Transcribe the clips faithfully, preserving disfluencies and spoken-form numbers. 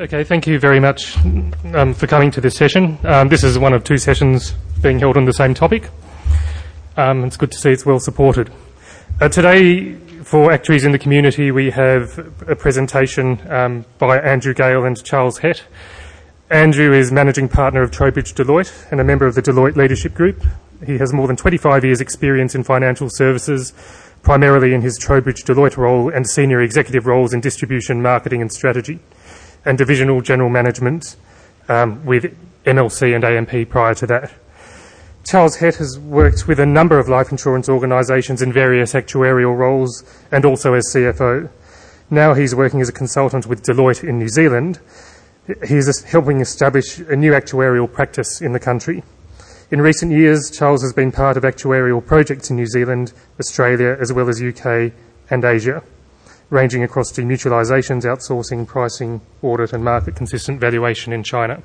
Okay, thank you very much um, for coming to this session. Um, this is one of two sessions being held on the same topic. Um, it's good to see it's well supported. Uh, today, for Actuaries in the Community, we have a presentation um, by Andrew Gale and Charles Hett. Andrew is Managing Partner of Trowbridge Deloitte and a member of the Deloitte Leadership Group. He has more than twenty-five years' experience in financial services, primarily in his Trowbridge Deloitte role and senior executive roles in distribution, marketing and strategy, and divisional general management um, with M L C and A M P prior to that. Charles Hett has worked with a number of life insurance organisations in various actuarial roles and also as C F O. Now he's working as a consultant with Deloitte in New Zealand. He's helping establish a new actuarial practice in the country. In recent years, Charles has been part of actuarial projects in New Zealand, Australia, as well as U K and Asia, ranging across demutualisations, outsourcing, pricing, audit and market-consistent valuation in China.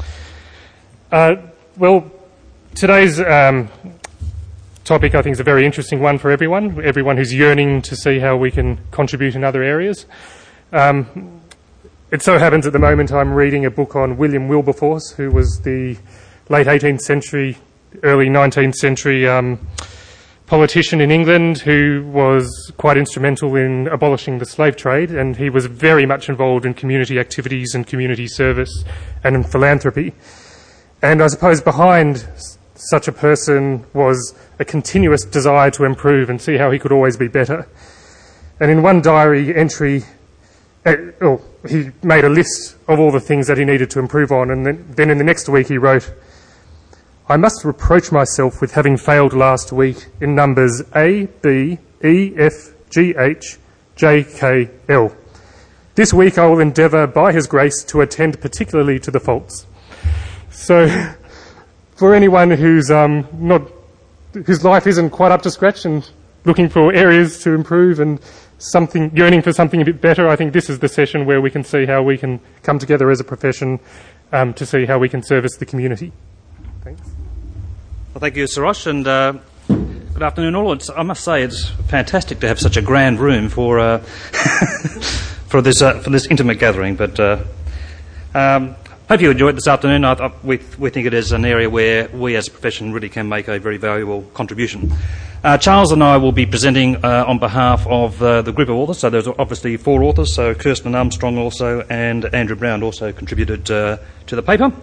Uh, well, today's um, topic, I think, is a very interesting one for everyone, everyone who's yearning to see how we can contribute in other areas. Um, it so happens at the moment I'm reading a book on William Wilberforce, who was the late eighteenth century, early nineteenth century um, politician in England who was quite instrumental in abolishing the slave trade, and he was very much involved in community activities and community service and in philanthropy. And I suppose behind such a person was a continuous desire to improve and see how he could always be better. And in one diary entry, uh, oh, he made a list of all the things that he needed to improve on, and then, then in the next week he wrote, "I must reproach myself with having failed last week in numbers A, B, E, F, G, H, J, K, L. This week I will endeavour, by His grace, to attend particularly to the faults." So, for anyone who's um, not, whose life isn't quite up to scratch and looking for areas to improve and something, yearning for something a bit better, I think this is the session where we can see how we can come together as a profession um, to see how we can service the community. Thanks. Well, thank you, Sarosh, and uh, good afternoon all. It's, I must say it's fantastic to have such a grand room for uh, for this uh, for this intimate gathering. But uh, um, hope you enjoyed this afternoon. I, I, we, we think it is an area where we as a profession really can make a very valuable contribution. Uh, Charles and I will be presenting uh, on behalf of uh, the group of authors. So there's obviously four authors. So Kirsten Armstrong also and Andrew Brown also contributed uh, to the paper.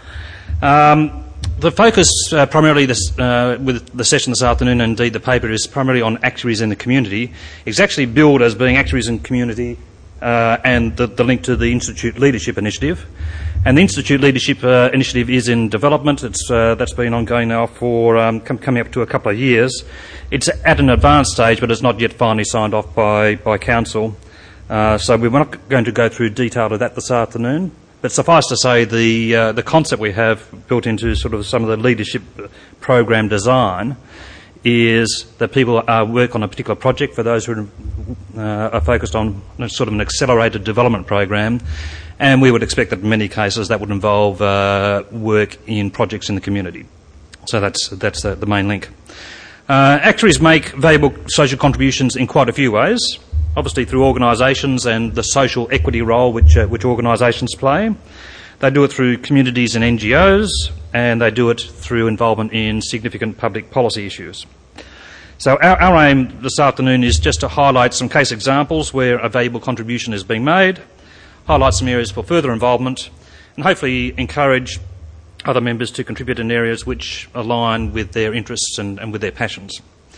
Um, The focus uh, primarily this, uh, with the session this afternoon, and indeed the paper, is primarily on actuaries in the community. It's actually billed as being actuaries in community uh, and the, the link to the Institute Leadership Initiative. And the Institute Leadership uh, Initiative is in development. It's, uh, that's been ongoing now for um, com- coming up to a couple of years. It's at an advanced stage, but it's not yet finally signed off by, by Council. Uh, so we're not going to go through detail of that this afternoon. But suffice to say, the uh, the concept we have built into sort of some of the leadership program design is that people uh, work on a particular project. For those who uh, are focused on sort of an accelerated development program, and we would expect that in many cases that would involve uh, work in projects in the community. So that's that's the, the main link. Uh, actuaries make valuable social contributions in quite a few ways. Obviously through organisations and the social equity role which uh, which organisations play. They do it through communities and N G Os, and they do it through involvement in significant public policy issues. So our, our aim this afternoon is just to highlight some case examples where a valuable contribution is being made, highlight some areas for further involvement, and hopefully encourage other members to contribute in areas which align with their interests and, and with their passions.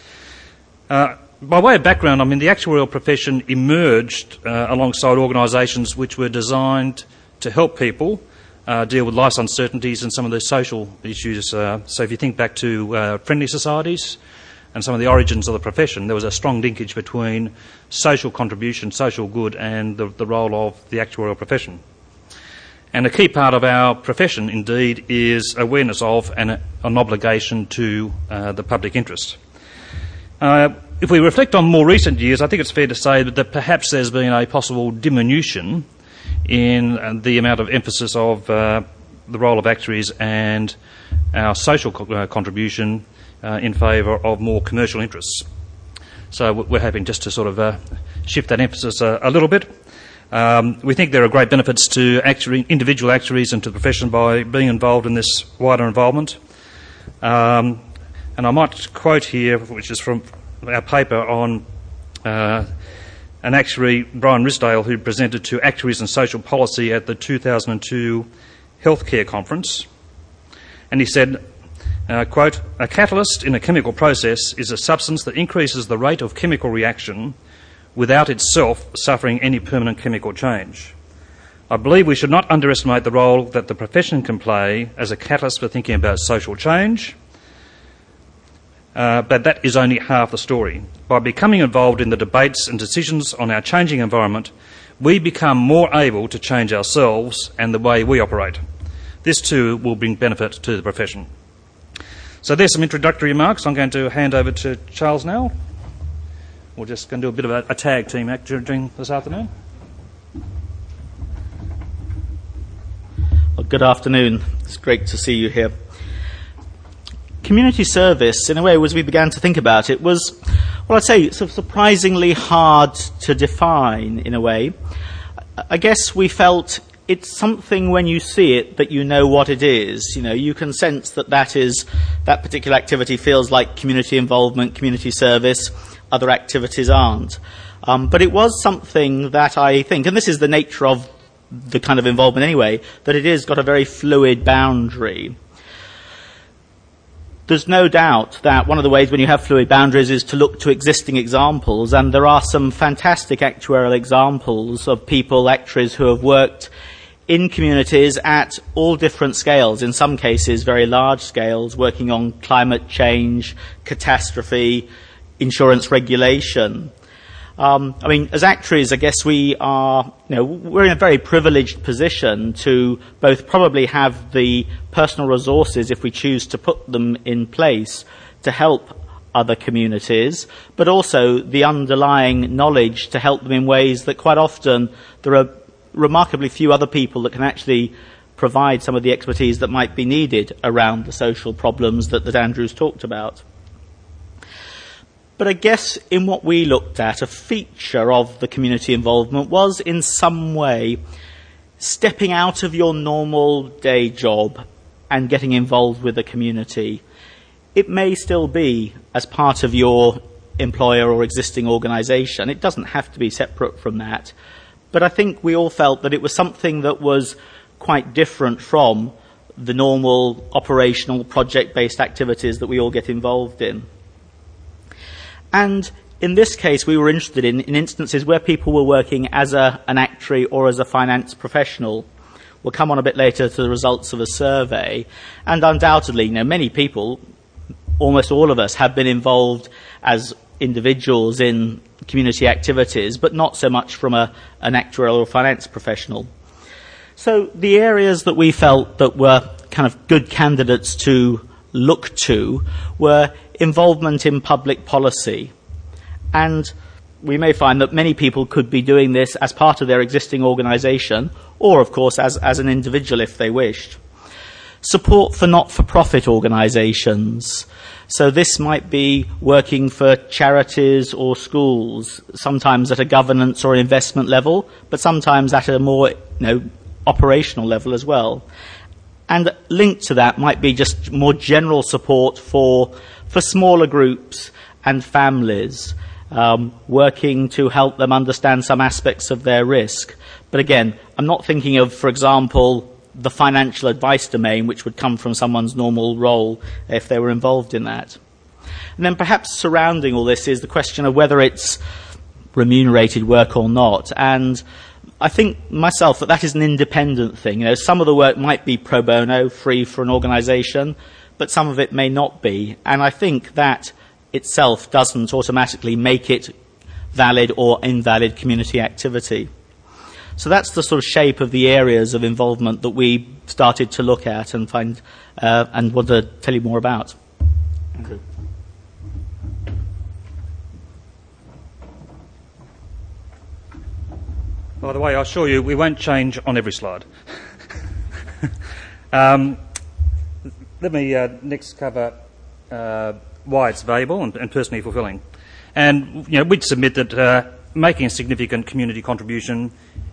Uh, By way of background, I mean, the actuarial profession emerged uh, alongside organisations which were designed to help people uh, deal with life's uncertainties and some of the social issues. Uh, so if you think back to uh, friendly societies and some of the origins of the profession, there was a strong linkage between social contribution, social good, and the, the role of the actuarial profession. And a key part of our profession, indeed, is awareness of and an obligation to uh, the public interest. Uh, If we reflect on more recent years, I think it's fair to say that perhaps there's been a possible diminution in the amount of emphasis of uh, the role of actuaries and our social co- uh, contribution uh, in favour of more commercial interests. So we're hoping just to sort of uh, shift that emphasis a, a little bit. Um, we think there are great benefits to actuary, individual actuaries and to the profession by being involved in this wider involvement. Um, and I might quote here, which is from our paper on uh, an actuary, Brian Risdale, who presented to Actuaries and Social Policy at the two thousand two Healthcare Conference. And he said, uh, quote, "A catalyst in a chemical process is a substance that increases the rate of chemical reaction without itself suffering any permanent chemical change. I believe we should not underestimate the role that the profession can play as a catalyst for thinking about social change, uh, but that is only half the story. By becoming involved in the debates and decisions on our changing environment, we become more able to change ourselves and the way we operate. This too will bring benefit to the profession." So there's some introductory remarks. I'm going to hand over to Charles now. We're just going to do a bit of a, a tag team act during this afternoon. Well, good afternoon. It's great to see you here. Community service, in a way, as we began to think about it, was, well, I'd say, sort of surprisingly hard to define, in a way. I guess we felt it's something when you see it that you know what it is. You know, you can sense that that is, that particular activity feels like community involvement, community service. Other activities aren't. Um, but it was something that I think, and this is the nature of the kind of involvement anyway, that it is got a very fluid boundary. There's no doubt that one of the ways when you have fluid boundaries is to look to existing examples, and there are some fantastic actuarial examples of people, actuaries, who have worked in communities at all different scales, in some cases very large scales, working on climate change, catastrophe, insurance regulation. Um, I mean, as actuaries, I guess we are, you know, we're in a very privileged position to both probably have the personal resources, if we choose to put them in place, to help other communities, but also the underlying knowledge to help them in ways that quite often there are remarkably few other people that can actually provide some of the expertise that might be needed around the social problems that, that Andrew's talked about. But I guess in what we looked at, a feature of the community involvement was in some way stepping out of your normal day job and getting involved with the community. It may still be as part of your employer or existing organisation. It doesn't have to be separate from that. But I think we all felt that it was something that was quite different from the normal operational project-based activities that we all get involved in. And in this case, we were interested in, in instances where people were working as a, an actuary or as a finance professional. We'll come on a bit later to the results of a survey. And undoubtedly, you know, many people, almost all of us, have been involved as individuals in community activities, but not so much from a, an actuarial or finance professional. So the areas that we felt that were kind of good candidates to look to were involvement in public policy. And we may find that many people could be doing this as part of their existing organisation, or, of course, as, as an individual if they wished. Support for not-for-profit organisations. So this might be working for charities or schools, sometimes at a governance or investment level, but sometimes at a more, you know, operational level as well. And linked to that might be just more general support for for smaller groups and families, um, working to help them understand some aspects of their risk. But again, I'm not thinking of, for example, the financial advice domain, which would come from someone's normal role if they were involved in that. And then perhaps surrounding all this is the question of whether it's remunerated work or not. And I think myself that that is an independent thing. You know, some of the work might be pro bono, free for an organisation, but some of it may not be. And I think that itself doesn't automatically make it valid or invalid community activity. So that's the sort of shape of the areas of involvement that we started to look at and find uh, and want to tell you more about. Andrew. By the way, I assure you, we won't change on every slide. um, let me uh, next cover uh, why it's valuable and, and personally fulfilling. And you know, we'd submit that uh, making a significant community contribution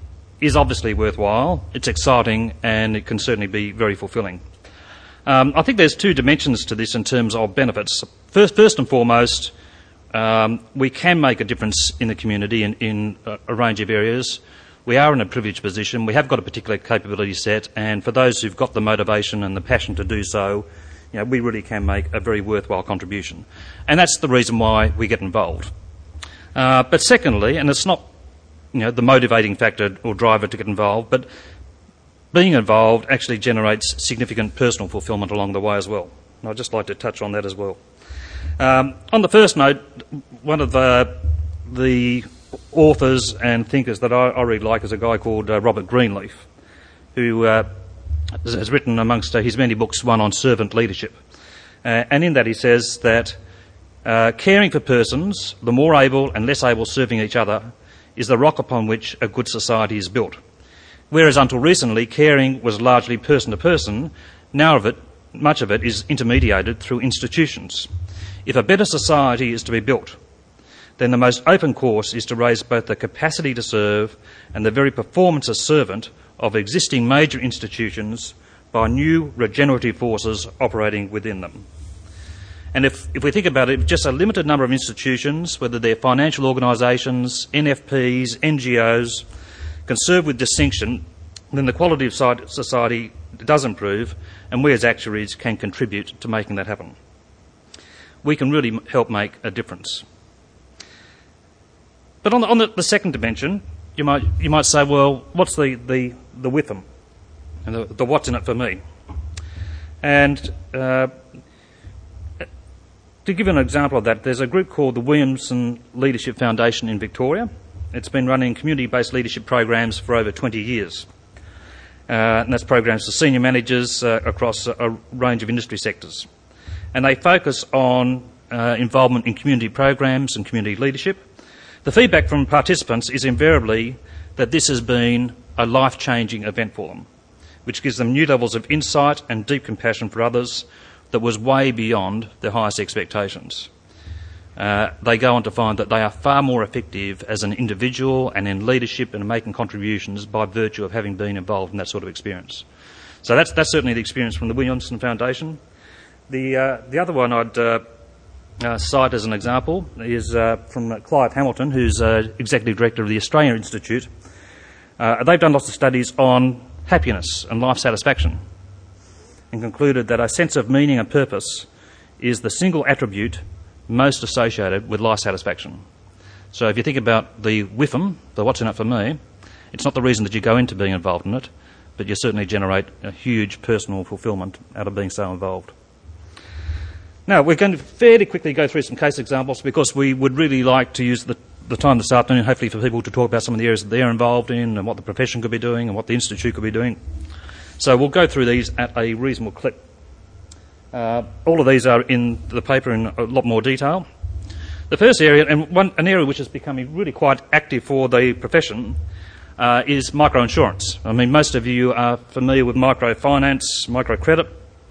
is obviously worthwhile, it's exciting, and it can certainly be very fulfilling. Um, I think there's two dimensions to this in terms of benefits. First, first and foremost, um, we can make a difference in the community in, in a, a range of areas. We are in a privileged position. We have got a particular capability set, and for those who've got the motivation and the passion to do so, you know, we really can make a very worthwhile contribution. And that's the reason why we get involved. Uh, but secondly, and it's not, you know, the motivating factor or driver to get involved, but being involved actually generates significant personal fulfilment along the way as well. And I'd just like to touch on that as well. Um, on the first note, one of the, the authors and thinkers that I, I really like is a guy called uh, Robert Greenleaf, who uh, has written amongst uh, his many books one on servant leadership. Uh, and in that he says that uh, caring for persons, the more able and less able serving each other, is the rock upon which a good society is built. Whereas until recently, caring was largely person to person, now of it, much of it is intermediated through institutions. If a better society is to be built, then the most open course is to raise both the capacity to serve and the very performance as servant of existing major institutions by new regenerative forces operating within them. And if, if we think about it, just a limited number of institutions, whether they're financial organisations, N F Ps, N G Os, can serve with distinction, then the quality of society does improve, and we as actuaries can contribute to making that happen. We can really help make a difference. But on the, on the, the second dimension, you might you might say, well, what's the the the with them, and the, the what's in it for me? And uh, to give an example of that, there's a group called the Williamson Leadership Foundation in Victoria. It's been running community-based leadership programs for over twenty years. Uh, and that's programs for senior managers uh, across a, a range of industry sectors. And they focus on uh, involvement in community programs and community leadership. The feedback from participants is invariably that this has been a life-changing event for them, which gives them new levels of insight and deep compassion for others that was way beyond their highest expectations. Uh, they go on to find that they are far more effective as an individual and in leadership and making contributions by virtue of having been involved in that sort of experience. So that's, that's certainly the experience from the Williamson Foundation. The, uh, the other one I'd uh, uh, cite as an example is uh, from Clive Hamilton, who's uh, Executive Director of the Australia Institute. Uh, they've done lots of studies on happiness and life satisfaction and concluded that a sense of meaning and purpose is the single attribute most associated with life satisfaction. So if you think about the W I F M, the what's in it for me, it's not the reason that you go into being involved in it, but you certainly generate a huge personal fulfilment out of being so involved. Now, we're going to fairly quickly go through some case examples because we would really like to use the, the time this afternoon, hopefully, for people to talk about some of the areas that they're involved in and what the profession could be doing and what the institute could be doing. So we'll go through these at a reasonable clip. Uh, all of these are in the paper in a lot more detail. The first area, and one, an area which is becoming really quite active for the profession, uh, is microinsurance. I mean, most of you are familiar with microfinance, microcredit.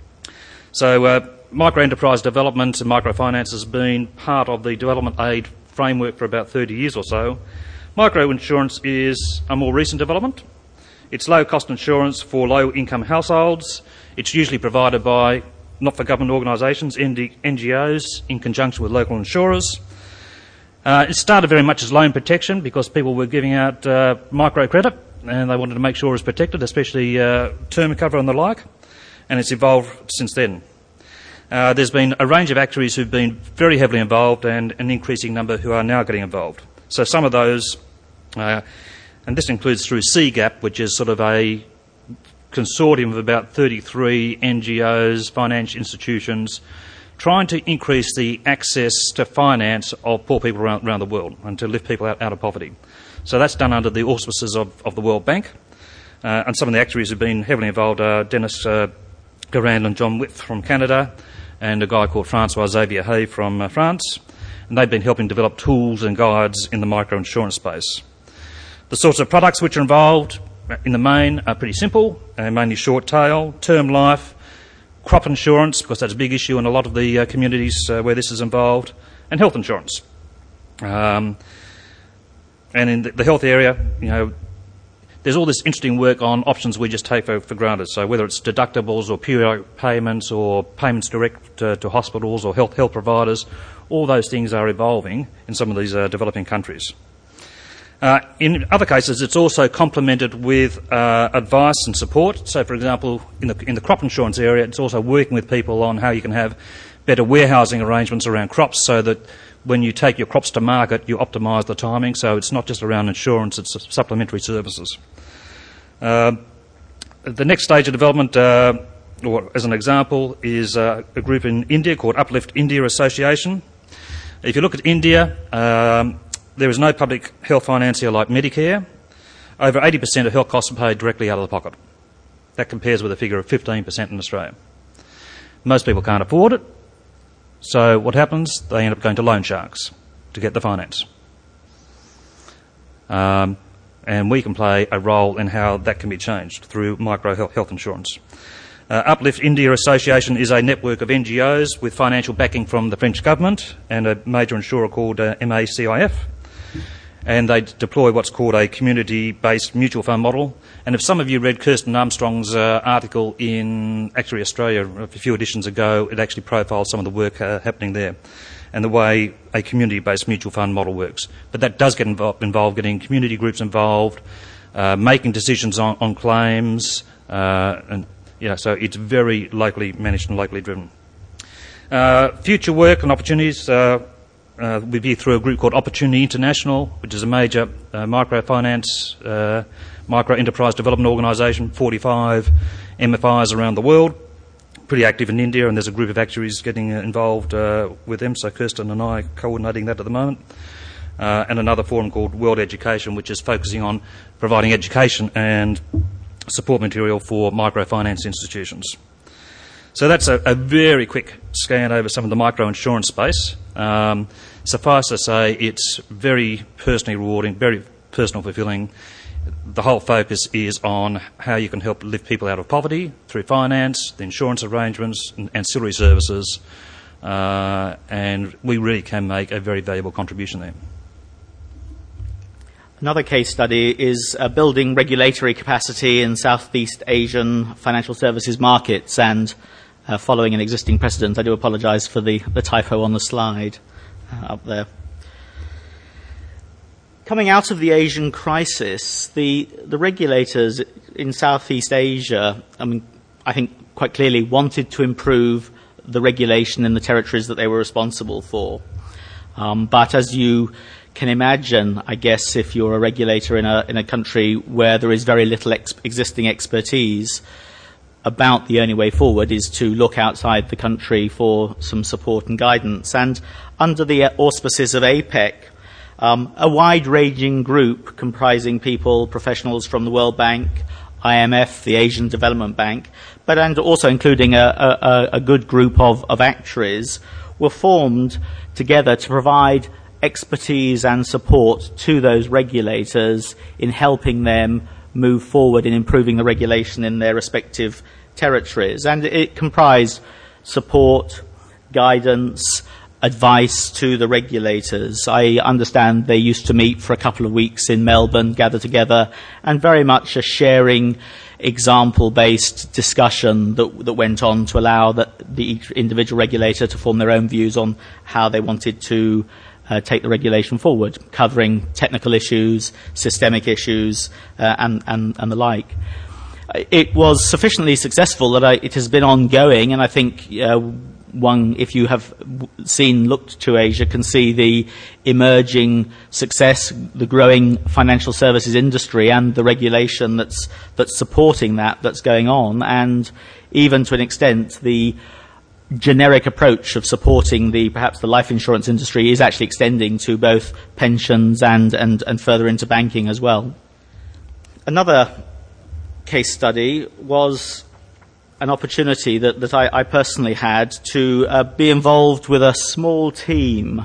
So uh, microenterprise development and microfinance has been part of the development aid framework for about thirty years or so. Microinsurance is a more recent development. It's low-cost insurance for low-income households. It's usually provided by not-for-government organisations, N G Os, in conjunction with local insurers. Uh, it started very much as loan protection because people were giving out uh, microcredit and they wanted to make sure it was protected, especially uh, term cover and the like, and it's evolved since then. Uh, there's been a range of actuaries who've been very heavily involved and an increasing number who are now getting involved. So some of those, uh, and this includes through C GAP, which is sort of a consortium of about thirty-three N G Os, financial institutions, trying to increase the access to finance of poor people around, around the world and to lift people out, out of poverty. So that's done under the auspices of, of the World Bank. Uh, and some of the actuaries who've been heavily involved are Dennis uh, Garand and John Whip from Canada and a guy called Francois Xavier Hay from uh, France. And they've been helping develop tools and guides in the microinsurance space. The sorts of products which are involved in the main are pretty simple, uh, mainly short tail, term life, crop insurance, because that's a big issue in a lot of the uh, communities uh, where this is involved, and health insurance. Um, and in the, the health area, you know, there's all this interesting work on options we just take for, for granted. So whether it's deductibles or periodic payments or payments direct to, to hospitals or health health providers, all those things are evolving in some of these uh, developing countries. Uh, in other cases, it's also complemented with uh, advice and support. So, for example, in the, in the crop insurance area, it's also working with people on how you can have better warehousing arrangements around crops so that when you take your crops to market, you optimise the timing. So it's not just around insurance, it's supplementary services. Uh, the next stage of development, uh, or as an example, is uh, a group in India called Uplift India Association. If you look at India, um, there is no public health financier like Medicare. Over eighty percent of health costs are paid directly out of the pocket. That compares with a figure of fifteen percent in Australia. Most people can't afford it, so what happens? They end up going to loan sharks to get the finance. Um, and we can play a role in how that can be changed through micro health insurance. Uh, Uplift India Association is a network of N G Os with financial backing from the French government and a major insurer called uh, M A C I F. And they deploy what's called a community-based mutual fund model. And if some of you read Kirsten Armstrong's uh, article in Actuary Australia a few editions ago, it actually profiles some of the work uh, happening there and the way a community-based mutual fund model works. But that does get involved, involved getting community groups involved, uh, making decisions on, on claims, uh, and you know, so it's very locally managed and locally driven. Uh, future work and opportunities uh, uh, will be through a group called Opportunity International, which is a major uh, microfinance, uh, micro-enterprise development organisation, forty-five M F Is around the world, pretty active in India, and there's a group of actuaries getting uh, involved uh, with them, so Kirsten and I are coordinating that at the moment. Uh, and another forum called World Education, which is focusing on providing education and support material for microfinance institutions. So that's a, a very quick scan over some of the micro-insurance space. Um, suffice to say, it's very personally rewarding, very personal fulfilling. The whole focus is on how you can help lift people out of poverty through finance, the insurance arrangements, and ancillary services, uh, and we really can make a very valuable contribution there. Another case study is uh, building regulatory capacity in Southeast Asian financial services markets, and uh, following an existing precedent. I do apologise for the, the typo on the slide uh, up there. Coming out of the Asian crisis, the, the regulators in Southeast Asia, I mean, I think quite clearly wanted to improve the regulation in the territories that they were responsible for. Um, but as you can imagine, I guess, if you're a regulator in a in a country where there is very little ex- existing expertise, about the only way forward is to look outside the country for some support and guidance. And under the auspices of APEC, um, a wide-ranging group comprising people, professionals from the World Bank, I M F, the Asian Development Bank, but and also including a, a, a good group of, of actuaries, were formed together to provide expertise and support to those regulators in helping them move forward in improving the regulation in their respective territories. And it comprised support, guidance, advice to the regulators. I understand they used to meet for a couple of weeks in Melbourne, gather together, and very much a sharing, example-based discussion that, that went on to allow that the individual regulator to form their own views on how they wanted to Uh, take the regulation forward, covering technical issues, systemic issues, uh, and, and, and the like. It was sufficiently successful that I, it has been ongoing, and I think uh, one, if you have seen, looked to Asia, can see the emerging success, the growing financial services industry, and the regulation that's that's supporting that, that's going on, and even to an extent the generic approach of supporting the perhaps the life insurance industry is actually extending to both pensions and, and, and further into banking as well. Another case study was an opportunity that, that I, I personally had to uh, be involved with a small team.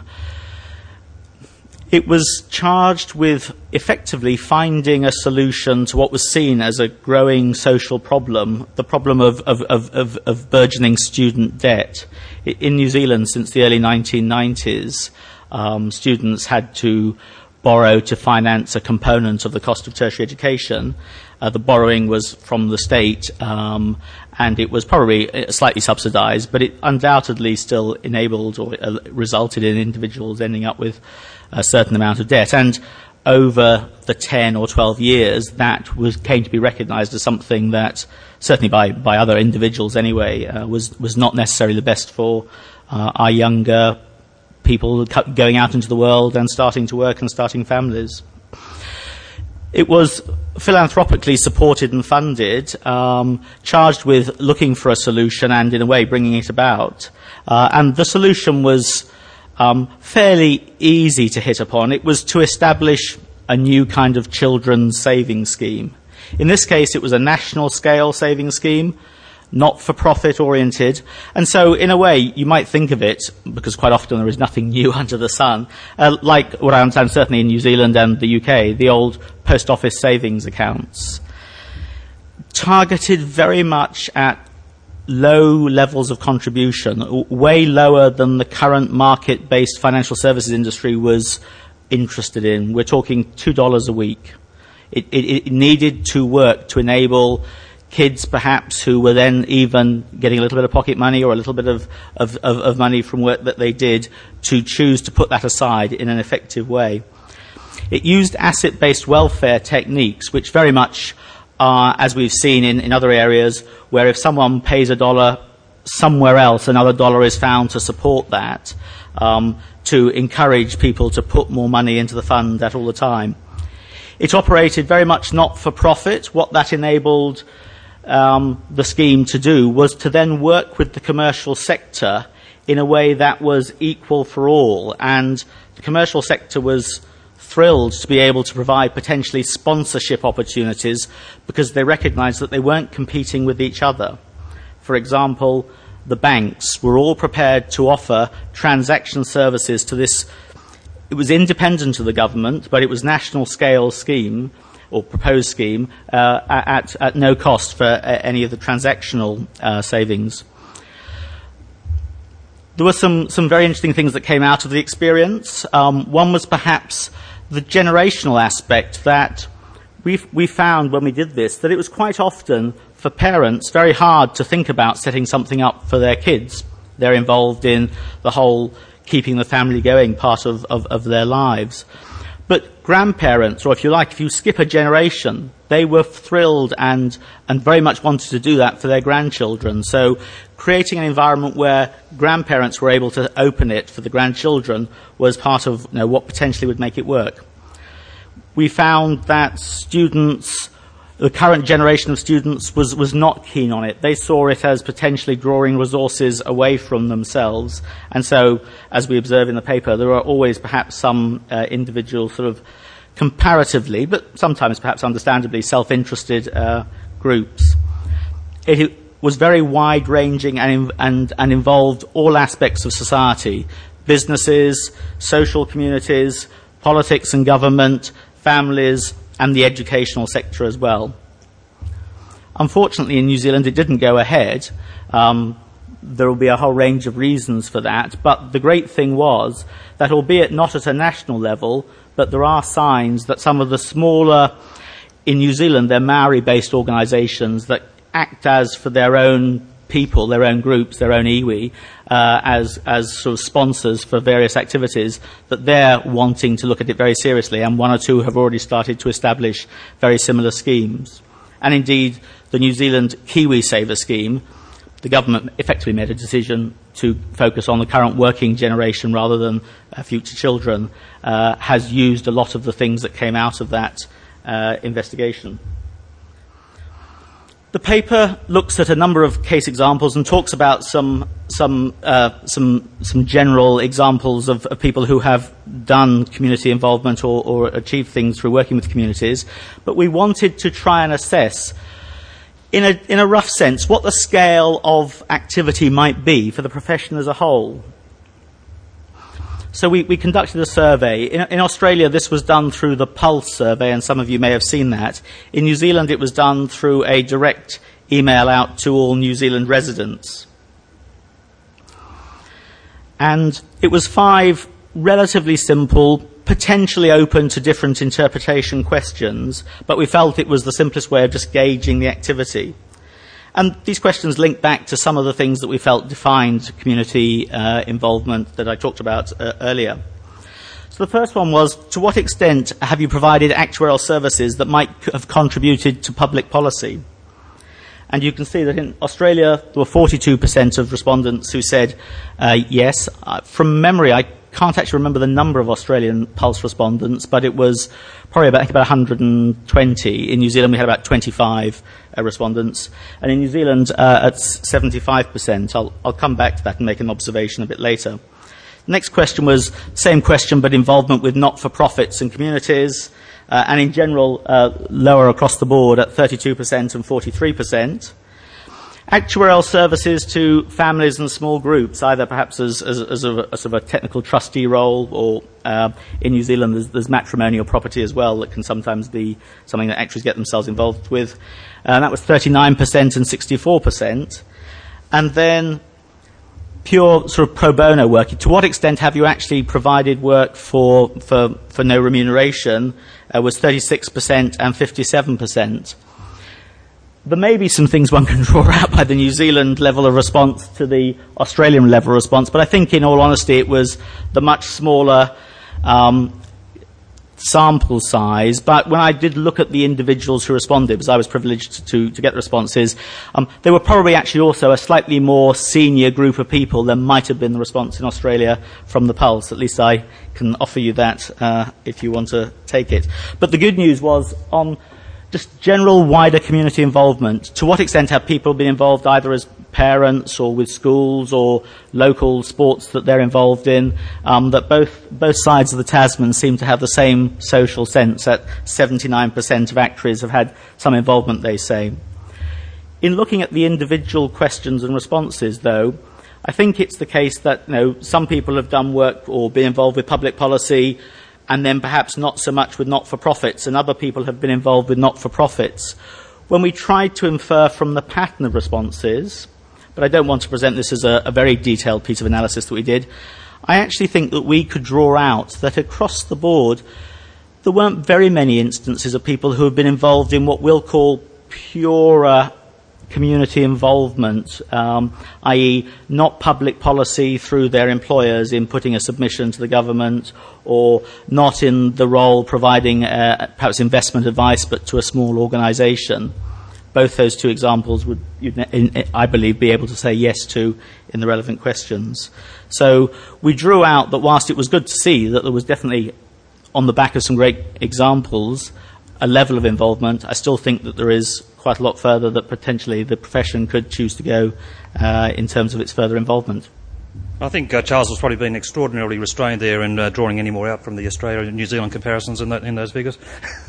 It was charged with effectively finding a solution to what was seen as a growing social problem, the problem of, of, of, of, of burgeoning student debt. In New Zealand, since the early nineteen nineties, um, students had to borrow to finance a component of the cost of tertiary education. Uh, the borrowing was from the state, um, and it was probably slightly subsidized, but it undoubtedly still enabled or uh, resulted in individuals ending up with a certain amount of debt. And over the ten or twelve years, that was came to be recognized as something that, certainly by, by other individuals anyway, uh, was, was not necessarily the best for uh, our younger people going out into the world and starting to work and starting families. It was philanthropically supported and funded, um, charged with looking for a solution and, in a way, bringing it about. Uh, and the solution was um, fairly easy to hit upon. It was to establish a new kind of children's savings scheme. In this case, it was a national-scale savings scheme, not-for-profit oriented. And so, in a way, you might think of it, because quite often there is nothing new under the sun, uh, like what I understand certainly in New Zealand and the U K, the old post office savings accounts, targeted very much at low levels of contribution, way lower than the current market-based financial services industry was interested in. We're talking two dollars a week. It, it, it needed to work to enable kids perhaps who were then even getting a little bit of pocket money or a little bit of, of, of, of money from work that they did to choose to put that aside in an effective way. It used asset-based welfare techniques, which very much are, as we've seen in, in other areas, where if someone pays a dollar somewhere else, another dollar is found to support that, um, to encourage people to put more money into the fund at all the time. It operated very much not for profit. What that enabled um, the scheme to do was to then work with the commercial sector in a way that was equal for all. And the commercial sector was thrilled to be able to provide potentially sponsorship opportunities because they recognized that they weren't competing with each other. For example, the banks were all prepared to offer transaction services to this. It was independent of the government, but it was national scale scheme or proposed scheme uh, at, at no cost for uh, any of the transactional uh, savings. There were some, some very interesting things that came out of the experience. Um, one was perhaps the generational aspect that we we found when we did this, that it was quite often for parents very hard to think about setting something up for their kids. They're involved in the whole keeping the family going part of, of, of their lives. But grandparents, or if you like, if you skip a generation, they were thrilled and, and very much wanted to do that for their grandchildren. So creating an environment where grandparents were able to open it for the grandchildren was part of you know, what potentially would make it work. We found that students, the current generation of students was, was not keen on it. They saw it as potentially drawing resources away from themselves. And so, as we observe in the paper, there are always perhaps some uh, individual sort of comparatively, but sometimes perhaps understandably, self-interested uh, groups. It was very wide-ranging and, and, and involved all aspects of society: businesses, social communities, politics and government, families, and the educational sector as well. Unfortunately, in New Zealand, it didn't go ahead. Um, there will be a whole range of reasons for that, but the great thing was that, albeit not at a national level, but there are signs that some of the smaller, in New Zealand, they're Maori-based organisations that act as for their own people, their own groups, their own iwi, uh, as, as sort of sponsors for various activities, that they're wanting to look at it very seriously, and one or two have already started to establish very similar schemes. And indeed, the New Zealand KiwiSaver scheme, the government effectively made a decision to focus on the current working generation rather than uh, future children, uh, has used a lot of the things that came out of that uh, investigation. The paper looks at a number of case examples and talks about some some uh, some some general examples of, of people who have done community involvement or, or achieved things through working with communities. But we wanted to try and assess, in a in a rough sense, what the scale of activity might be for the profession as a whole. So we, we conducted a survey. In, in Australia, this was done through the Pulse survey, and some of you may have seen that. In New Zealand, it was done through a direct email out to all New Zealand residents. And it was five relatively simple, potentially open to different interpretation questions, but we felt it was the simplest way of just gauging the activity. And these questions link back to some of the things that we felt defined community uh, involvement that I talked about uh, earlier. So the first one was, to what extent have you provided actuarial services that might have contributed to public policy? And you can see that in Australia, there were forty-two percent of respondents who said uh, yes. Uh, from memory, I can't actually remember the number of Australian Pulse respondents, but it was probably about, I think about one hundred twenty. In New Zealand, we had about twenty-five uh, respondents. And in New Zealand, uh, at seventy-five percent. I'll, I'll come back to that and make an observation a bit later. The next question was, same question, but involvement with not-for-profits and communities. Uh, and in general, uh, lower across the board at thirty-two percent and forty-three percent. Actuarial services to families and small groups, either perhaps as, as, as, a, as sort of a technical trustee role, or uh, in New Zealand there's, there's matrimonial property as well that can sometimes be something that actuaries get themselves involved with. Uh, and that was thirty-nine percent and sixty-four percent. And then pure sort of pro bono work. To what extent have you actually provided work for, for, for no remuneration? Uh, was thirty-six percent and fifty-seven percent. There may be some things one can draw out by the New Zealand level of response to the Australian level of response, but I think in all honesty it was the much smaller um, sample size. But when I did look at the individuals who responded, because I was privileged to, to get the responses, um, they were probably actually also a slightly more senior group of people than might have been the response in Australia from the Pulse. At least I can offer you that uh, if you want to take it. But the good news was on just general wider community involvement. To what extent have people been involved either as parents or with schools or local sports that they're involved in? Um, that both both sides of the Tasman seem to have the same social sense. That seventy-nine percent of actuaries have had some involvement, they say. In looking at the individual questions and responses, though, I think it's the case that, you know, some people have done work or been involved with public policy, and then perhaps not so much with not-for-profits, and other people have been involved with not-for-profits. When we tried to infer from the pattern of responses, but I don't want to present this as a, a very detailed piece of analysis that we did, I actually think that we could draw out that across the board there weren't very many instances of people who have been involved in what we'll call purer community involvement, um, that is not public policy through their employers in putting a submission to the government, or not in the role providing uh, perhaps investment advice but to a small organisation. Both those two examples would, you'd, I believe, be able to say yes to in the relevant questions. So we drew out that whilst it was good to see that there was definitely, on the back of some great examples, a level of involvement, I still think that there is quite a lot further that potentially the profession could choose to go uh, in terms of its further involvement. I think uh, Charles has probably been extraordinarily restrained there in uh, drawing any more out from the Australia and New Zealand comparisons in, that, in those figures.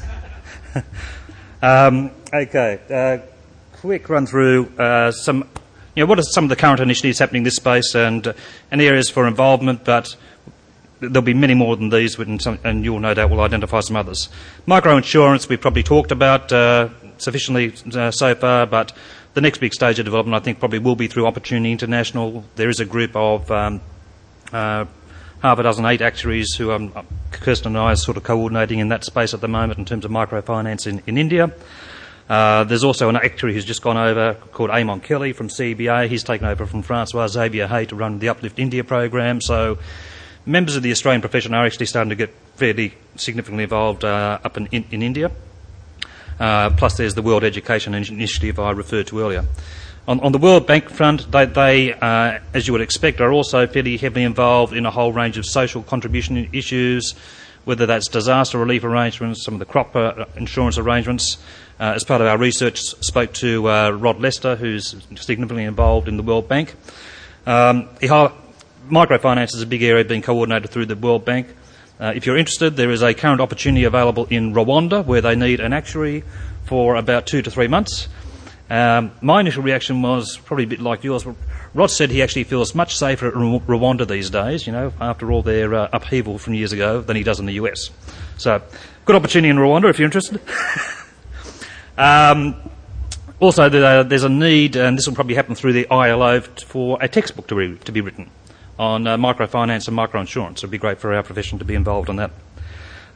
um, okay, uh, quick run through uh, some, you know, what are some of the current initiatives happening in this space and, uh, and areas for involvement, but there'll be many more than these, and, some, and you'll no doubt will identify some others. Microinsurance we've probably talked about uh, sufficiently uh, so far, but the next big stage of development I think probably will be through Opportunity International. There is a group of um, uh, half a dozen, eight actuaries who um, Kirsten and I are sort of coordinating in that space at the moment in terms of microfinance in, in India. Uh, there's also an actuary who's just gone over called Eamon Kelly from C B A. He's taken over from Francois Xavier Hay to run the Uplift India program. So members of the Australian profession are actually starting to get fairly significantly involved uh, up in, in, in India. Uh, plus there's the World Education Initiative I referred to earlier. On, on the World Bank front, they, they uh, as you would expect, are also fairly heavily involved in a whole range of social contribution issues, whether that's disaster relief arrangements, some of the crop uh, insurance arrangements. Uh, as part of our research, spoke to uh, Rod Lester, who's significantly involved in the World Bank. Um, microfinance is a big area being coordinated through the World Bank. Uh, if you're interested, there is a current opportunity available in Rwanda where they need an actuary for about two to three months. Um, my initial reaction was probably a bit like yours. Rod said he actually feels much safer at Rwanda these days, you know, after all their uh, upheaval from years ago, than he does in the U S. So, good opportunity in Rwanda if you're interested. um, also, the, there's a need, and this will probably happen through the I L O, for a textbook to, re- to be written on uh, microfinance and microinsurance. It would be great for our profession to be involved in that.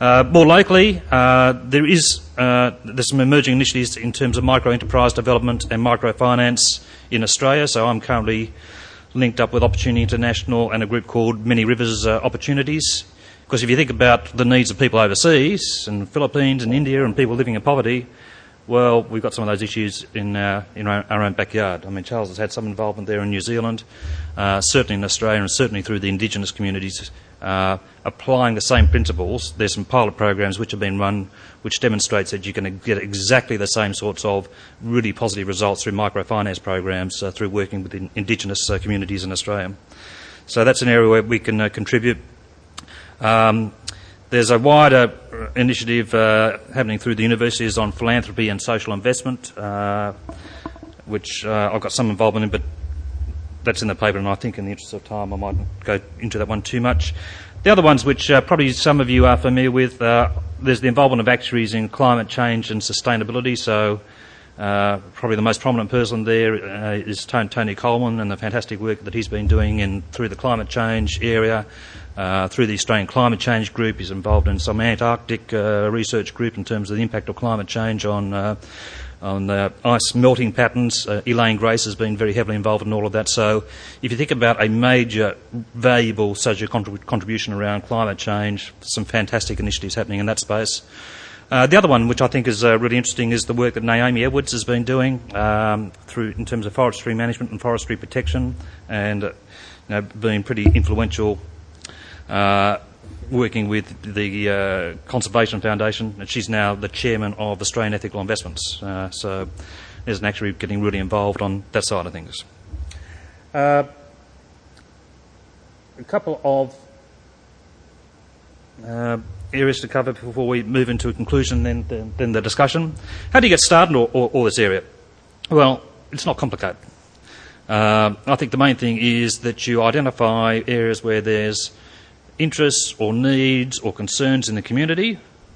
Uh, more locally, uh, there is uh, there's some emerging initiatives in terms of micro-enterprise development and microfinance in Australia. So I'm currently linked up with Opportunity International and a group called Many Rivers uh, Opportunities. Because if you think about the needs of people overseas, and Philippines and India and people living in poverty, well, we've got some of those issues in, uh, in our, our own backyard. I mean, Charles has had some involvement there in New Zealand, uh, certainly in Australia, and certainly through the Indigenous communities, uh, applying the same principles. There's some pilot programs which have been run which demonstrates that you can get exactly the same sorts of really positive results through microfinance programs uh, through working with in Indigenous uh, communities in Australia. So that's an area where we can uh, contribute. Um, There's a wider initiative uh, happening through the universities on philanthropy and social investment, uh, which uh, I've got some involvement in, but that's in the paper, and I think in the interest of time I mightn't go into that one too much. The other ones, which uh, probably some of you are familiar with, uh, there's the involvement of actuaries in climate change and sustainability. So uh, probably the most prominent person there uh, is Tony Coleman and the fantastic work that he's been doing in through the climate change area. Uh, through the Australian Climate Change Group, he's involved in some Antarctic uh, research group in terms of the impact of climate change on uh, on uh, ice melting patterns. Uh, Elaine Grace has been very heavily involved in all of that. So if you think about a major, valuable social contrib- contribution around climate change, some fantastic initiatives happening in that space. Uh, the other one, which I think is uh, really interesting, is the work that Naomi Edwards has been doing um, through in terms of forestry management and forestry protection, and uh, you know, being pretty influential. Uh, working with the uh, Conservation Foundation, and she's now the chairman of Australian Ethical Investments. Uh, so there's an actuary getting really involved on that side of things. Uh, a couple of uh, areas to cover before we move into a conclusion, then, then, then the discussion. How do you get started on all, all this area? Well, it's not complicated. Uh, I think the main thing is that you identify areas where there's interests or needs or concerns in the community,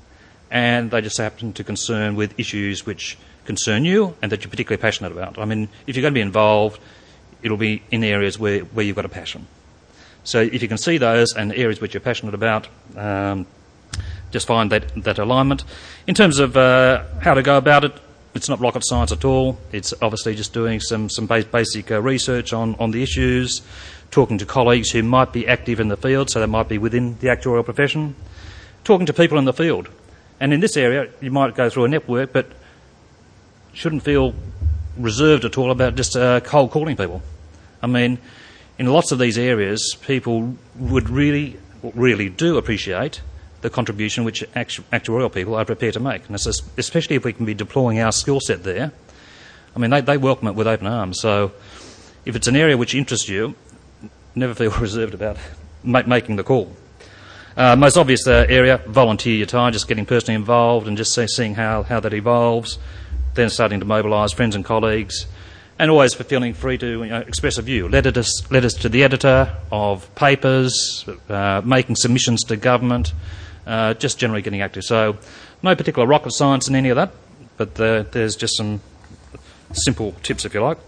and they just happen to concern with issues which concern you and that you're particularly passionate about. I mean, if you're going to be involved, it'll be in areas where, where you've got a passion. So if you can see those and areas which you're passionate about, um, just find that, that alignment. In terms of uh, how to go about it, it's not rocket science at all. It's obviously just doing some, some basic uh, research on, on the issues, talking to colleagues who might be active in the field, so they might be within the actuarial profession, talking to people in the field. And in this area, you might go through a network, but shouldn't feel reserved at all about just uh, cold calling people. I mean, in lots of these areas, people would really, really do appreciate the contribution which actu- actuarial people are prepared to make. And it's especially if we can be deploying our skill set there. I mean, they, they welcome it with open arms. So if it's an area which interests you, never feel reserved about make, making the call. Uh, most obvious uh, area, volunteer your time, just getting personally involved and just see, seeing how, how that evolves, then starting to mobilise friends and colleagues, and always for feeling free to you know, express a view. Letters, letters to the editor of papers, uh, making submissions to government, uh, just generally getting active. So no particular rocket science in any of that, but uh, there's just some simple tips, if you like.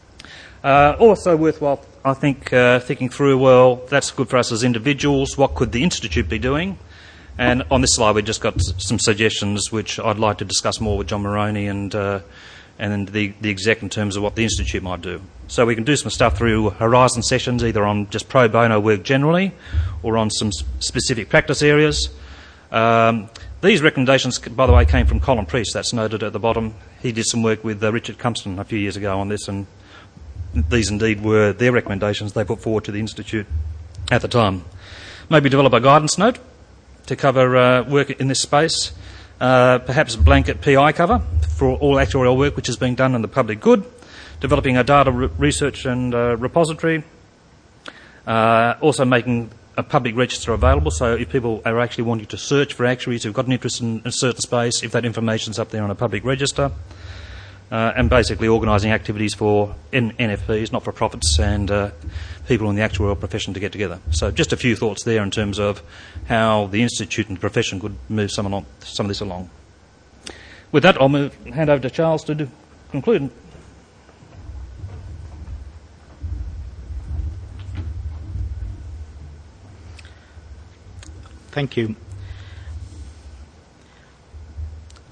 Uh, also worthwhile, I think, uh, thinking through, well, that's good for us as individuals. What could the Institute be doing? And on this slide, we've just got some suggestions which I'd like to discuss more with John Moroney and uh, and the, the exec in terms of what the Institute might do. So we can do some stuff through Horizon sessions, either on just pro bono work generally or on some specific practice areas. Um, these recommendations, by the way, came from Colin Priest. That's noted at the bottom. He did some work with uh, Richard Cumston a few years ago on this, and these indeed were their recommendations they put forward to the Institute at the time. Maybe develop a guidance note to cover uh, work in this space, uh, perhaps blanket P I cover for all actuarial work which is being done in the public good, developing a data re- research and uh, repository, uh, also making a public register available, so if people are actually wanting to search for actuaries who've got an interest in a certain space, if that information's up there on a public register. Uh, and basically organising activities for N- NFPs, not-for-profits, and uh, people in the actuarial profession to get together. So just a few thoughts there in terms of how the Institute and the profession could move some, along, some of this along. With that, I'll move, hand over to Charles to do, conclude. Thank you.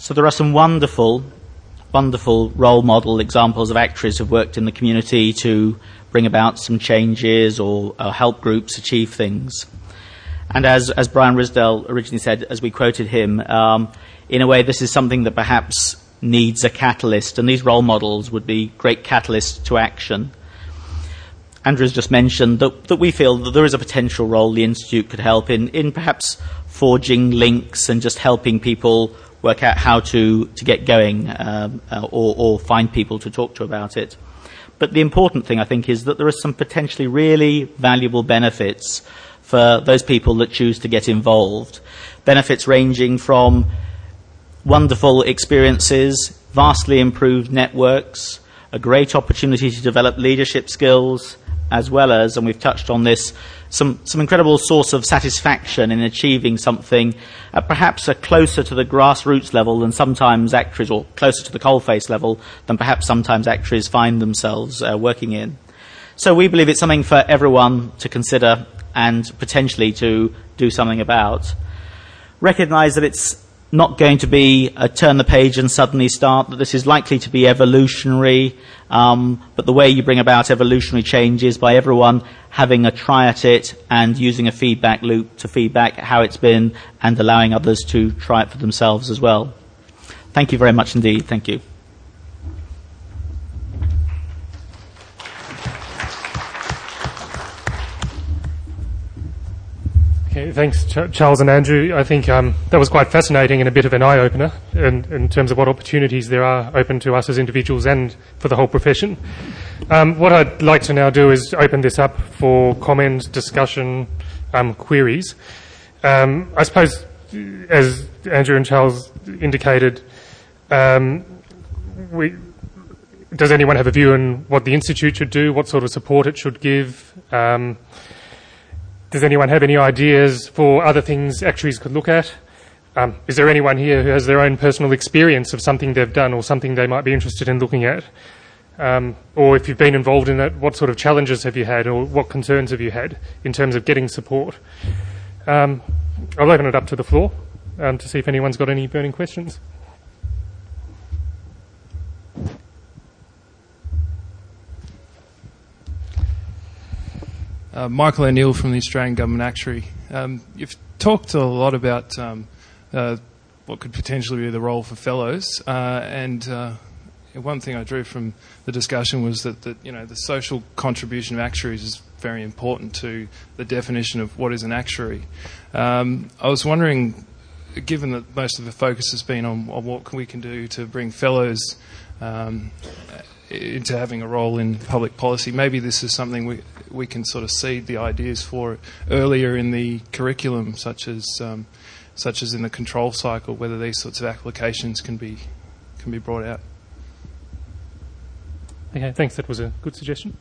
So there are some wonderful, wonderful role model examples of actuaries who've worked in the community to bring about some changes or uh, help groups achieve things. And as, as Brian Risdale originally said, as we quoted him, um, in a way this is something that perhaps needs a catalyst, and these role models would be great catalysts to action. Andrew's just mentioned that, that we feel that there is a potential role the Institute could help in, in perhaps forging links and just helping people work out how to, to get going um, uh, or, or find people to talk to about it. But the important thing, I think, is that there are some potentially really valuable benefits for those people that choose to get involved. Benefits ranging from wonderful experiences, vastly improved networks, a great opportunity to develop leadership skills, as well as, and we've touched on this, some, some incredible source of satisfaction in achieving something uh, perhaps a closer to the grassroots level than sometimes actuaries, or closer to the coalface level than perhaps sometimes actuaries find themselves uh, working in. So we believe it's something for everyone to consider and potentially to do something about. Recognise that it's not going to be a turn the page and suddenly start, that this is likely to be evolutionary, um, but the way you bring about evolutionary change is by everyone having a try at it and using a feedback loop to feedback how it's been and allowing others to try it for themselves as well. Thank you very much indeed. Thank you. Okay, thanks, Ch- Charles and Andrew. I think um, that was quite fascinating and a bit of an eye-opener in, in terms of what opportunities there are open to us as individuals and for the whole profession. Um, what I'd like to now do is open this up for comment, discussion, um, queries. Um, I suppose, as Andrew and Charles indicated, um, we, does anyone have a view on what the Institute should do, what sort of support it should give? Um, Does anyone have any ideas for other things actuaries could look at? Um, is there anyone here who has their own personal experience of something they've done or something they might be interested in looking at? Um, or if you've been involved in it, what sort of challenges have you had or what concerns have you had in terms of getting support? Um, I'll open it up to the floor um, to see if anyone's got any burning questions. Uh, Michael O'Neill from the Australian Government Actuary. Um, you've talked a lot about um, uh, what could potentially be the role for fellows, uh, and uh, one thing I drew from the discussion was that, that you know the social contribution of actuaries is very important to the definition of what is an actuary. Um, I was wondering, given that most of the focus has been on, on what we can do to bring fellows um, into having a role in public policy, maybe this is something we we can sort of seed the ideas for earlier in the curriculum, such as um, such as in the control cycle, whether these sorts of applications can be can be brought out. Okay, thanks. That was a good suggestion.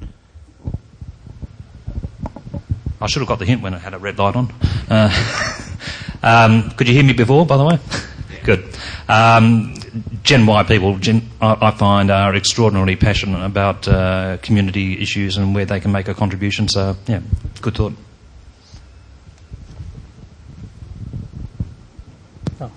I should have got the hint when it had a red light on. Uh, um, could you hear me before, by the way? Good. Um, Gen Y people, Gen, I, I find, are extraordinarily passionate about uh, community issues and where they can make a contribution. So, yeah, good thought. Oh.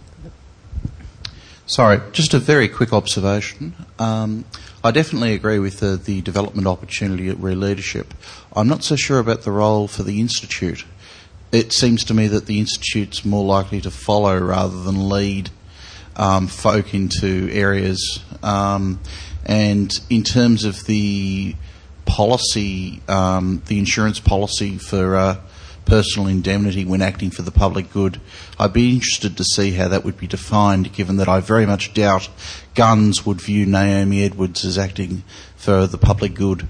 Sorry, just a very quick observation. Um, I definitely agree with the, the development opportunity at Re Leadership. I'm not so sure about the role for the Institute. It seems to me that the Institute's more likely to follow rather than lead um, folk into areas. Um, and in terms of the policy, um, the insurance policy for uh, personal indemnity when acting for the public good, I'd be interested to see how that would be defined, given that I very much doubt Guns would view Naomi Edwards as acting for the public good.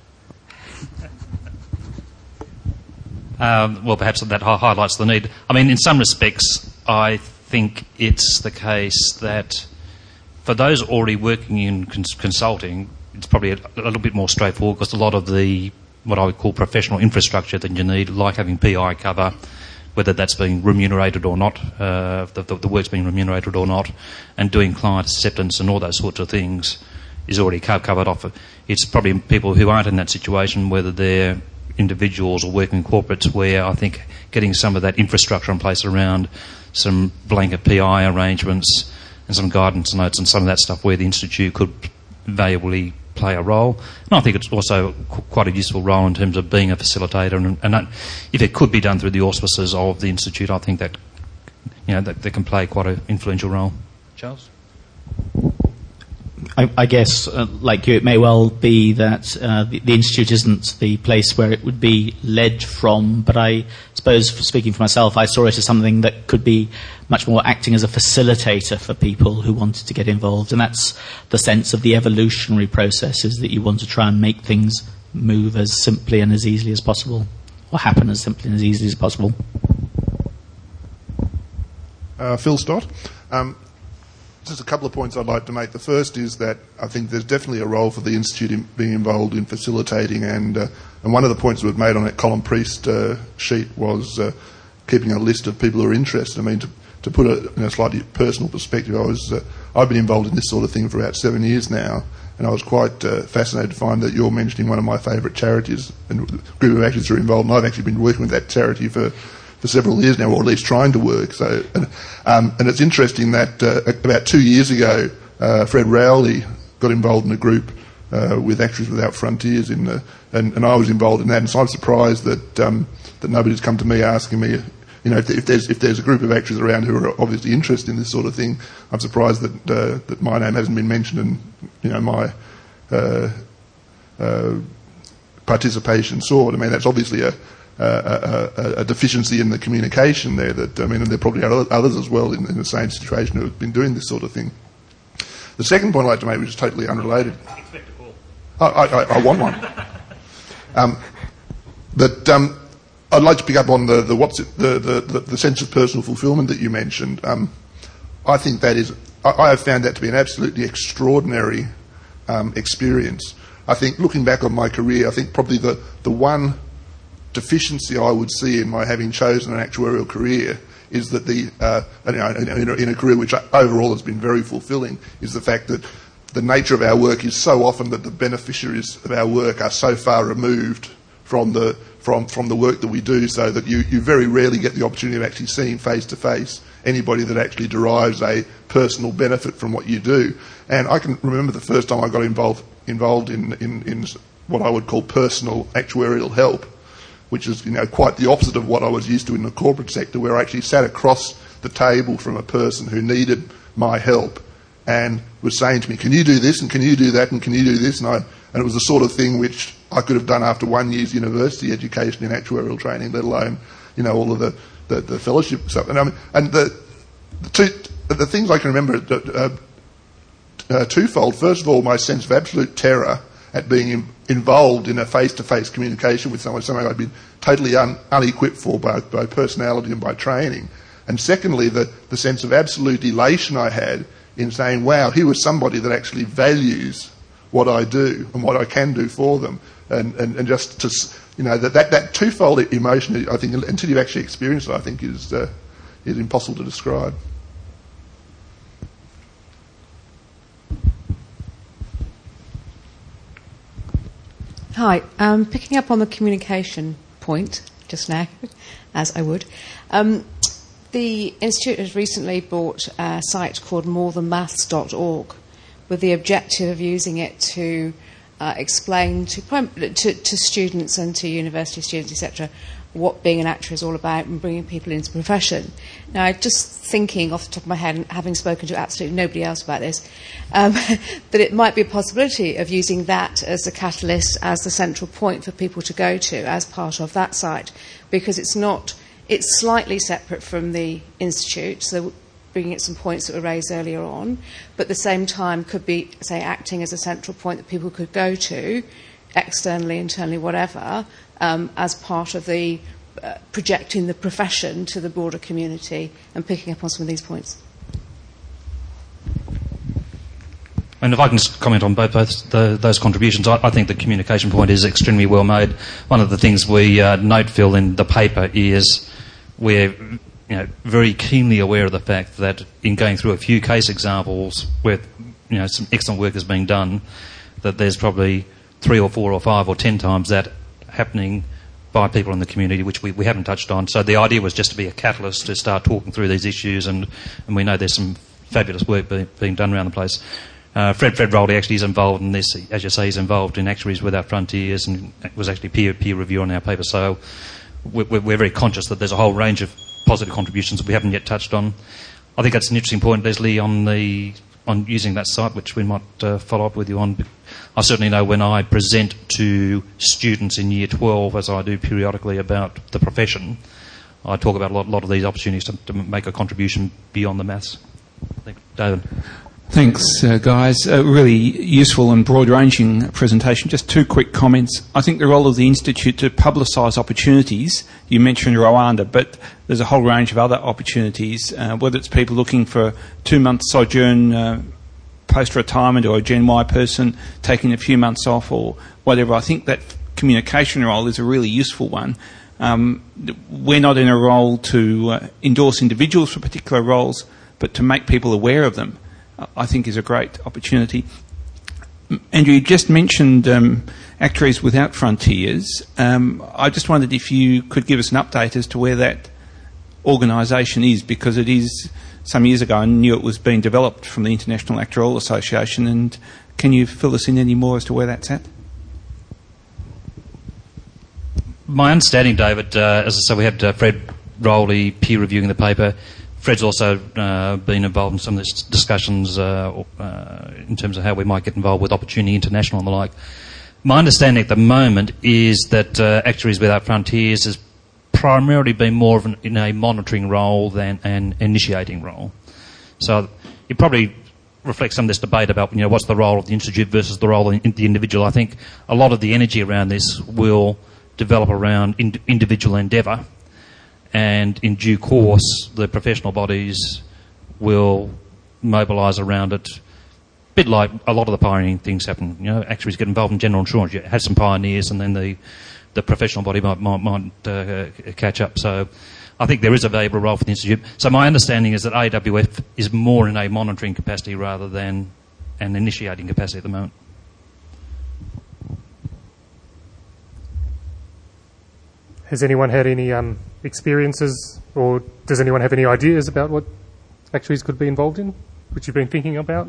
Um, well, perhaps that hi- highlights the need. I mean, in some respects, I think it's the case that for those already working in cons- consulting, it's probably a, a little bit more straightforward because a lot of the, what I would call professional infrastructure that you need, like having P I cover, whether that's being remunerated or not, uh, the, the, the work's being remunerated or not, and doing client acceptance and all those sorts of things is already co- covered off. It's probably people who aren't in that situation, whether they're individuals or working in corporates, where I think getting some of that infrastructure in place around some blanket P I arrangements and some guidance notes and some of that stuff where the Institute could valuably play a role. And I think it's also qu- quite a useful role in terms of being a facilitator, and, and that, if it could be done through the auspices of the Institute, I think that, you know, that, that can play quite an influential role. Charles? I, I guess, uh, like you, it may well be that uh, the, the Institute isn't the place where it would be led from, but I suppose, for speaking for myself, I saw it as something that could be much more acting as a facilitator for people who wanted to get involved, and that's the sense of the evolutionary processes, that you want to try and make things move as simply and as easily as possible, or happen as simply and as easily as possible. Uh, Phil Stott. Um, Just a couple of points I'd like to make. The first is that I think there's definitely a role for the Institute in being involved in facilitating, and uh, and one of the points that was made on that Colin Priest uh, sheet was uh, keeping a list of people who are interested. I mean, to, to put it in a slightly personal perspective, I was uh, I've been involved in this sort of thing for about seven years now, and I was quite uh, fascinated to find that you're mentioning one of my favourite charities, and a group of actors are involved, and I've actually been working with that charity for for several years now, or at least trying to work. So, and, um, and it's interesting that uh, about two years ago, uh, Fred Rowley got involved in a group uh, with Actors Without Frontiers, in the, and, and I was involved in that. And so I'm surprised that um, that nobody's come to me asking me, you know, if, if there's if there's a group of actors around who are obviously interested in this sort of thing. I'm surprised that uh, that my name hasn't been mentioned, and you know my uh, uh, participation soared. I mean, that's obviously a Uh, a, a deficiency in the communication there. That I mean, and there probably are others as well in, in the same situation who have been doing this sort of thing. The second point I'd like to make, which is totally unrelated. Expect a call. I, I, I want one. Um, that um, I'd like to pick up on the, the what's it, the, the, the sense of personal fulfilment that you mentioned. Um, I think that is. I, I have found that to be an absolutely extraordinary um, experience. I think, looking back on my career, I think probably the the one deficiency I would see in my having chosen an actuarial career is that the, uh, you know, in, a, in a career which overall has been very fulfilling, is the fact that the nature of our work is so often that the beneficiaries of our work are so far removed from the from from the work that we do, so that you, you very rarely get the opportunity of actually seeing face to face anybody that actually derives a personal benefit from what you do. And I can remember the first time I got involved involved in, in, in what I would call personal actuarial help, which is, you know, quite the opposite of what I was used to in the corporate sector, where I actually sat across the table from a person who needed my help and was saying to me, can you do this, and can you do that, and can you do this? And, I, and it was the sort of thing which I could have done after one year's university education in actuarial training, let alone, you know, all of the, the, the fellowship stuff. And, I mean, and the, the, two, the things I can remember are uh, uh, twofold. First of all, my sense of absolute terror at being in, involved in a face-to-face communication with someone, something I'd been totally un, unequipped for by, by personality and by training. And secondly, the, the sense of absolute elation I had in saying, wow, here was somebody that actually values what I do and what I can do for them. And, and, and just to, you know, that, that, that twofold emotion, I think, until you've actually experienced it, I think is, uh, is impossible to describe. Hi, um, picking up on the communication point just now, as I would. Um, the Institute has recently bought a site called more than maths dot org with the objective of using it to uh, explain to, to, to students and to university students, et cetera, what being an actor is all about and bringing people into the profession. Now, just thinking off the top of my head, and having spoken to absolutely nobody else about this, um, that it might be a possibility of using that as a catalyst, as the central point for people to go to as part of that site, because it's not, it's slightly separate from the Institute, so bringing it some points that were raised earlier on, but at the same time could be, say, acting as a central point that people could go to, externally, internally, whatever, um, as part of the uh, projecting the profession to the broader community and picking up on some of these points. And if I can just comment on both, both the, those contributions, I, I think the communication point is extremely well made. One of the things we uh, note, Phil, in the paper is we're you know, very keenly aware of the fact that in going through a few case examples where you know some excellent work is being done, that there's probably three or four or five or ten times that happening by people in the community, which we, we haven't touched on. So the idea was just to be a catalyst to start talking through these issues, and, and we know there's some fabulous work being, being done around the place. Uh, Fred Fred Rowley actually is involved in this. As you say, he's involved in Actuaries Without Frontiers and was actually peer peer review on our paper. So we're, we're very conscious that there's a whole range of positive contributions that we haven't yet touched on. I think that's an interesting point, Leslie, on the on using that site, which we might uh, follow up with you on. I certainly know when I present to students in Year twelve, as I do periodically, about the profession, I talk about a lot, lot of these opportunities to, to make a contribution beyond the maths. I think, David. Thanks, uh, guys. A really useful and broad-ranging presentation. Just two quick comments. I think the role of the Institute to publicise opportunities, you mentioned Rwanda, but there's a whole range of other opportunities, uh, whether it's people looking for a two-month sojourn uh, post-retirement or a Gen Y person taking a few months off or whatever. I think that communication role is a really useful one. Um, we're not in a role to uh, endorse individuals for particular roles, but to make people aware of them, I think is a great opportunity. Andrew, you just mentioned um, Actuaries Without Frontiers. Um, I just wondered if you could give us an update as to where that organisation is, because it is some years ago I knew it was being developed from the International Actuarial Association, and can you fill us in any more as to where that's at? My understanding, David, uh, as I said, we had uh, Fred Rowley peer reviewing the paper. Fred's also uh, been involved in some of the discussions uh, uh, in terms of how we might get involved with Opportunity International and the like. My understanding at the moment is that uh, Actuaries Without Frontiers has primarily been more of an, in a monitoring role than an initiating role. So it probably reflects some of this debate about, you know, what's the role of the institute versus the role of the individual. I think a lot of the energy around this will develop around in- individual endeavour. And in due course, the professional bodies will mobilise around it. A bit like a lot of the pioneering things happen. You know, actuaries get involved in general insurance. You had some pioneers, and then the, the professional body might, might, might uh, catch up. So I think there is a valuable role for the institute. So my understanding is that A W F is more in a monitoring capacity rather than an initiating capacity at the moment. Has anyone had any um, experiences, or does anyone have any ideas about what actuaries could be involved in, which you've been thinking about?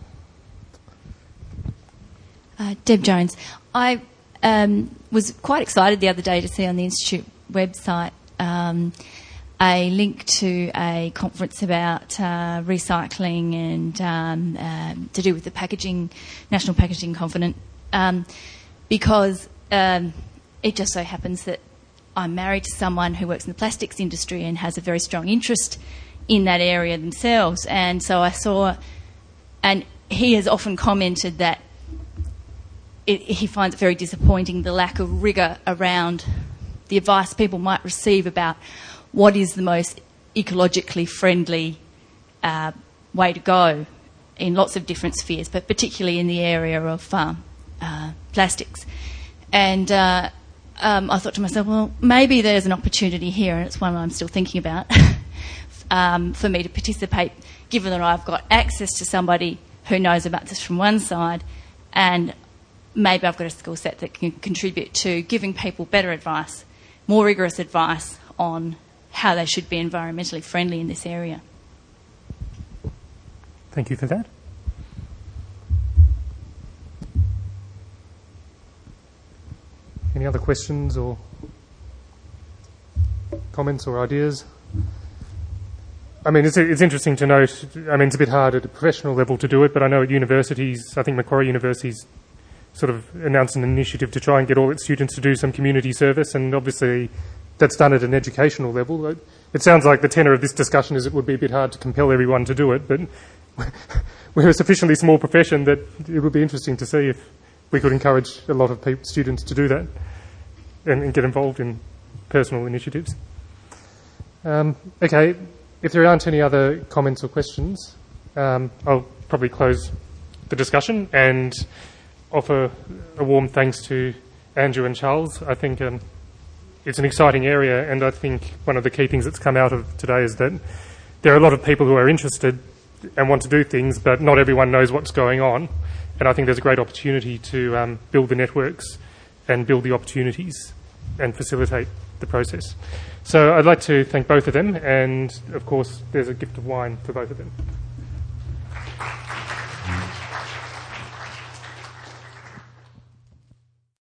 Uh, Deb Jones. I um, was quite excited the other day to see on the Institute website um, a link to a conference about uh, recycling and um, uh, to do with the packaging, National Packaging Covenant, um, because um, it just so happens that I'm married to someone who works in the plastics industry and has a very strong interest in that area themselves. And so I saw, and he has often commented that it, he finds it very disappointing, the lack of rigour around the advice people might receive about what is the most ecologically friendly uh, way to go in lots of different spheres, but particularly in the area of um, uh, plastics. And uh, Um, I thought to myself, well, maybe there's an opportunity here, and it's one I'm still thinking about, um, for me to participate, given that I've got access to somebody who knows about this from one side, and maybe I've got a skill set that can contribute to giving people better advice, more rigorous advice on how they should be environmentally friendly in this area. Thank you for that. Any other questions or comments or ideas? I mean, it's, it's interesting to note, I mean, it's a bit hard at a professional level to do it, but I know at universities, I think Macquarie University's sort of announced an initiative to try and get all its students to do some community service, and obviously that's done at an educational level. It sounds like the tenor of this discussion is it would be a bit hard to compel everyone to do it, but we're a sufficiently small profession that it would be interesting to see if we could encourage a lot of people, students to do that and, and get involved in personal initiatives. Um, okay, if there aren't any other comments or questions, um, I'll probably close the discussion and offer a warm thanks to Andrew and Charles. I think um, it's an exciting area, and I think one of the key things that's come out of today is that there are a lot of people who are interested and want to do things, but not everyone knows what's going on. And I think there's a great opportunity to um, build the networks and build the opportunities and facilitate the process. So I'd like to thank both of them, and of course there's a gift of wine for both of them.